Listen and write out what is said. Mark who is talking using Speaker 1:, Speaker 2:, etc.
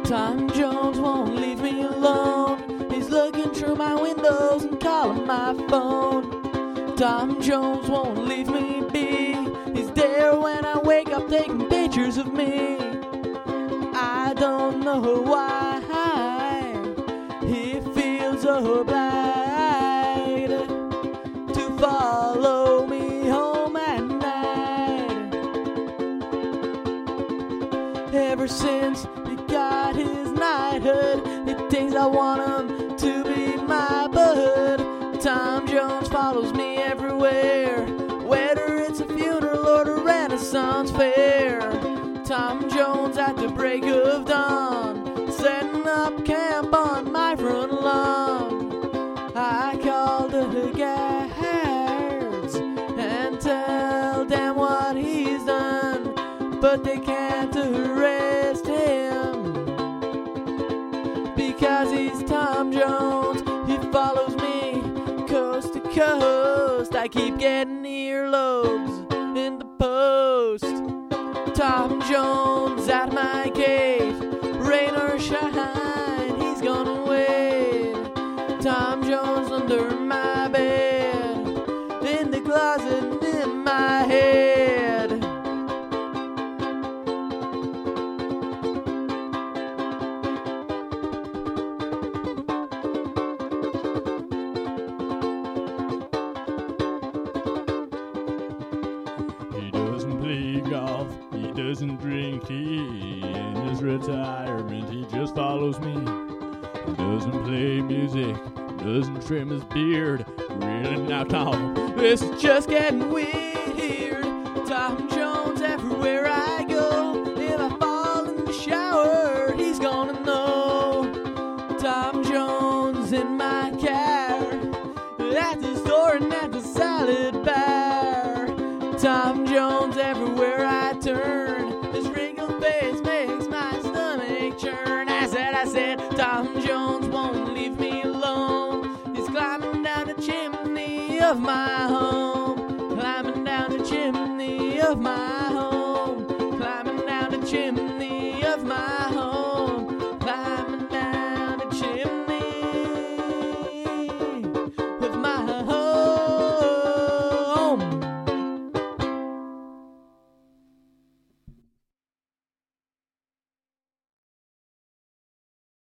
Speaker 1: Tom Jones won't leave me alone. He's looking through my windows and calling my phone. Tom Jones won't leave me be. He's there when I wake up taking pictures of me. I don't know why he feels obliged to follow me home at night. Ever since he got his knighthood, he thinks I want him to be my bud. Tom Jones follows me everywhere, whether it's a funeral or the Renaissance fair. Tom Jones at the break of dawn, setting up camp on my front lawn. I call the guards and tell them what he's done, but they can't arrest him because he's Tom Jones. He follows me coast to coast. I keep getting earlobes in the post. Tom Jones at my gate, rain or shine, he's gonna wait. Tom Jones under my bed, in the closet and in my head.
Speaker 2: He doesn't play golf, he doesn't drink tea. In his retirement, he just follows me. He doesn't play music, doesn't trim his beard. Really now, Tom,
Speaker 1: This is just getting weird. Tom Jones everywhere I go. If I fall in the shower, he's gonna know. Tom Jones in my car, at the store and at the salad bar. Tom Jones everywhere I turn. His wrinkled face makes my stomach churn. I said, Tom Jones won't leave me alone. He's climbing down the chimney of my home. Climbing down the chimney of my home. Climbing down the chimney